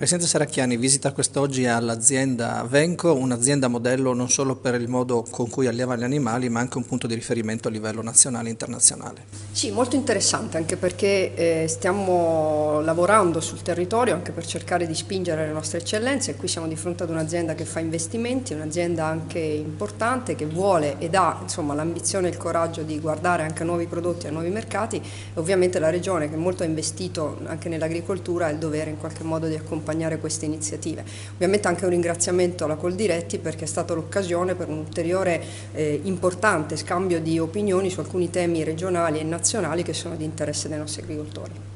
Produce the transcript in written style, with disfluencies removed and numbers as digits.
Presidente Serracchiani visita quest'oggi all'azienda Venco, un'azienda modello non solo per il modo con cui alleva gli animali, ma anche un punto di riferimento a livello nazionale e internazionale. Sì, molto interessante anche perché stiamo lavorando sul territorio anche per cercare di spingere le nostre eccellenze e qui siamo di fronte ad un'azienda che fa investimenti, un'azienda anche importante che vuole ed ha insomma, l'ambizione e il coraggio di guardare anche a nuovi prodotti e a nuovi mercati e ovviamente la Regione che molto ha investito anche nell'agricoltura ha il dovere in qualche modo di accompagnare queste iniziative. Ovviamente anche un ringraziamento alla Coldiretti perché è stata l'occasione per un ulteriore importante scambio di opinioni su alcuni temi regionali e nazionali che sono di interesse dei nostri agricoltori.